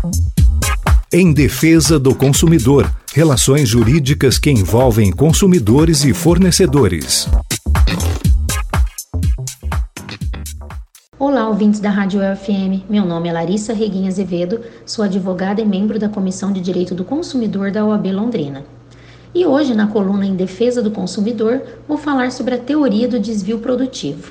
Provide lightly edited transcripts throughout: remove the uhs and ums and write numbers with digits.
Em defesa do consumidor, relações jurídicas que envolvem consumidores e fornecedores. Olá, ouvintes da Rádio UFM. Meu nome é Larissa Reguinha Azevedo, sou advogada e membro da Comissão de Direito do Consumidor da OAB Londrina. E hoje, na coluna Em Defesa do Consumidor, vou falar sobre a teoria do desvio produtivo.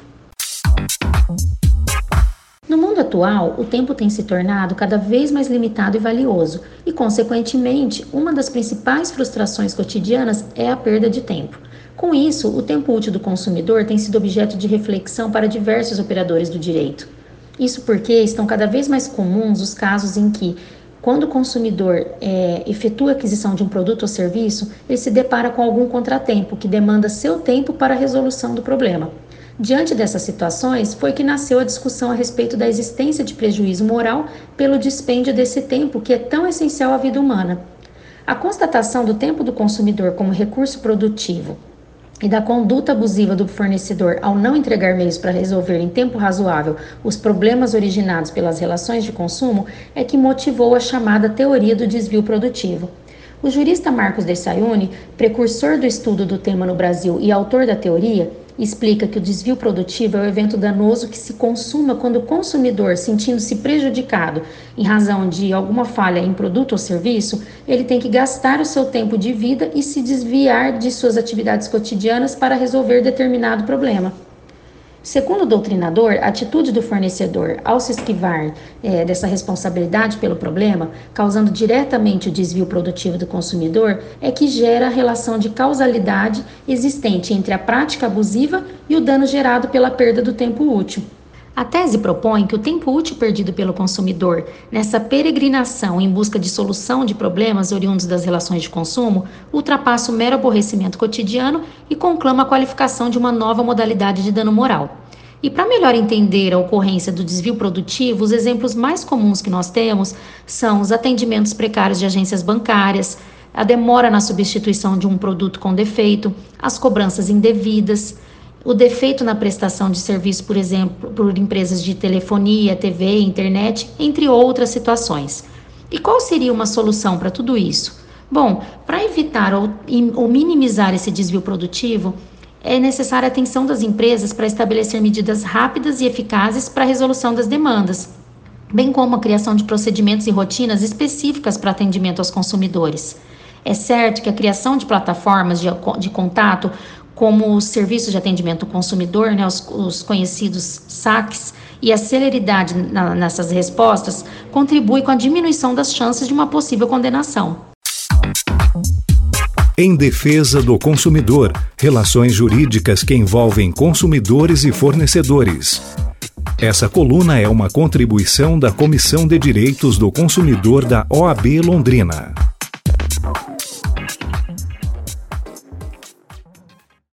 No mundo atual, o tempo tem se tornado cada vez mais limitado e valioso, e, consequentemente, uma das principais frustrações cotidianas é a perda de tempo. Com isso, o tempo útil do consumidor tem sido objeto de reflexão para diversos operadores do direito. Isso porque estão cada vez mais comuns os casos em que, quando o consumidor efetua a aquisição de um produto ou serviço, ele se depara com algum contratempo que demanda seu tempo para a resolução do problema. Diante dessas situações, foi que nasceu a discussão a respeito da existência de prejuízo moral pelo dispêndio desse tempo que é tão essencial à vida humana. A constatação do tempo do consumidor como recurso produtivo e da conduta abusiva do fornecedor ao não entregar meios para resolver em tempo razoável os problemas originados pelas relações de consumo é que motivou a chamada teoria do desvio produtivo. O jurista Marcos de Sayune, precursor do estudo do tema no Brasil e autor da teoria, explica que o desvio produtivo é o evento danoso que se consuma quando o consumidor, sentindo-se prejudicado em razão de alguma falha em produto ou serviço, ele tem que gastar o seu tempo de vida e se desviar de suas atividades cotidianas para resolver determinado problema. Segundo o doutrinador, a atitude do fornecedor ao se esquivar dessa responsabilidade pelo problema, causando diretamente o desvio produtivo do consumidor, é que gera a relação de causalidade existente entre a prática abusiva e o dano gerado pela perda do tempo útil. A tese propõe que o tempo útil perdido pelo consumidor nessa peregrinação em busca de solução de problemas oriundos das relações de consumo ultrapassa o mero aborrecimento cotidiano e conclama a qualificação de uma nova modalidade de dano moral. E para melhor entender a ocorrência do desvio produtivo, os exemplos mais comuns que nós temos são os atendimentos precários de agências bancárias, a demora na substituição de um produto com defeito, as cobranças indevidas, o defeito na prestação de serviço, por exemplo, por empresas de telefonia, TV, internet, entre outras situações. E qual seria uma solução para tudo isso? Bom, para evitar ou minimizar esse desvio produtivo, é necessária a atenção das empresas para estabelecer medidas rápidas e eficazes para a resolução das demandas, bem como a criação de procedimentos e rotinas específicas para atendimento aos consumidores. É certo que a criação de plataformas de contato, como os serviços de atendimento ao consumidor, os conhecidos SACs, e a celeridade nessas respostas, contribui com a diminuição das chances de uma possível condenação. Em defesa do consumidor, relações jurídicas que envolvem consumidores e fornecedores. Essa coluna é uma contribuição da Comissão de Direitos do Consumidor da OAB Londrina.